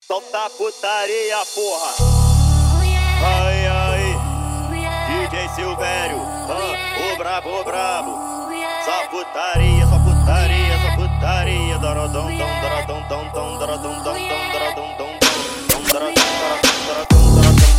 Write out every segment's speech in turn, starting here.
Solta putaria, porra. Ai, ai, DJ Silvério, o brabo, o brabo. Só putaria, só putaria, só putaria. Dorodom, dom, dorodom, dom, dom, dorodom, dom, dom, dorodom, dom, dom, dorodom, dorodom,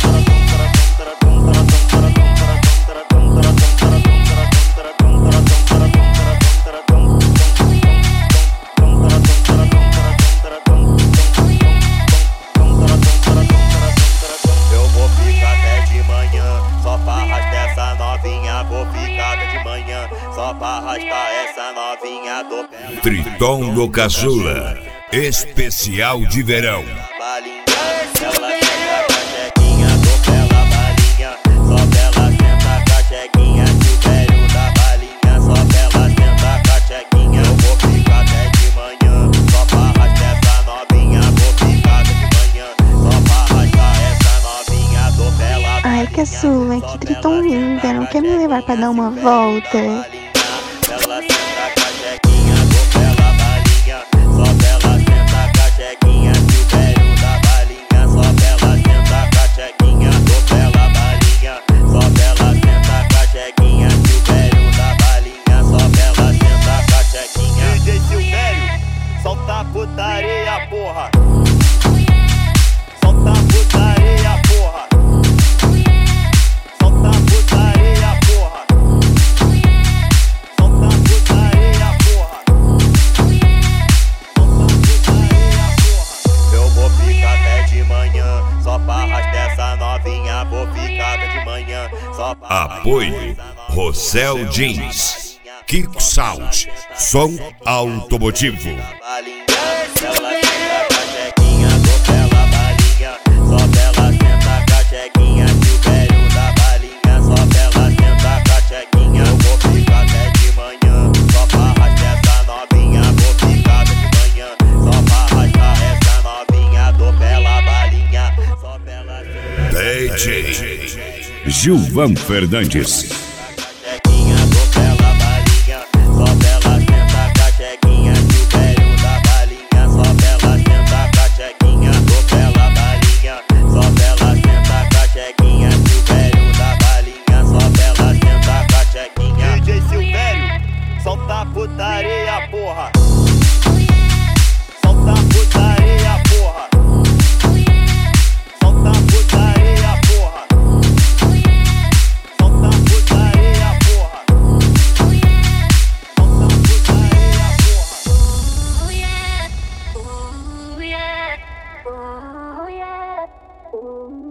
só pra arrastar essa novinha do pé. Triton do Caçula, especial de verão. Balinha, ela senta a cachequinha do pela balinha. Só pela senta a cachequinha, Silvério da balinha. Só pela senta a cachequinha. Eu vou ficar até de manhã, só pra arrastar essa novinha. Vou ficar até de manhã, só pra arrastar essa novinha do pela balinha. Ai, Caçula, que Triton linda, não quer me levar pra dar uma volta? Ela senta a cachequinha do pela balinha. Só pela senta a cachequinha, Silvério da balinha. Só pela senta a cachequinha do pela balinha. Só pela senta a cachequinha, Silvério da balinha. Só pela senta a cachequinha. DJ Silvério, solta a putaria, porra. Solta a putaria, porra. Solta a putaria, porra. Só pra arrastar essa novinha, vou ficar até de manhã. Só pra Apoio Rossel Jeans, Kiko Sound, som automotivo. Ela senta a cachequinha do pela balinha. Só pela senta a cachequinha, Silvério da balinha. Só pela senta a cachequinha. Eu vou ficar até de manhã, só pra arrastar essa novinha. Vou ficar até de manhã, só pra arrastar essa novinha do pela balinha. Só pela senta DJ Gilvan Fernandes. cachequinha do pela balinha. Só pela senta a cachequinha, Silvério da balinha. Só pela senta a cachequinha do pela balinha. Só pela senta a cachequinha, Silvério da balinha. Só pela senta a cachequinha. DJ Silvério, solta a putaria, porra. Solta a putaria, porra. Solta a putaria, porra. Solta a putaria, porra. Solta a putaria, porra. Oh yeah, oh yeah, oh yeah, oh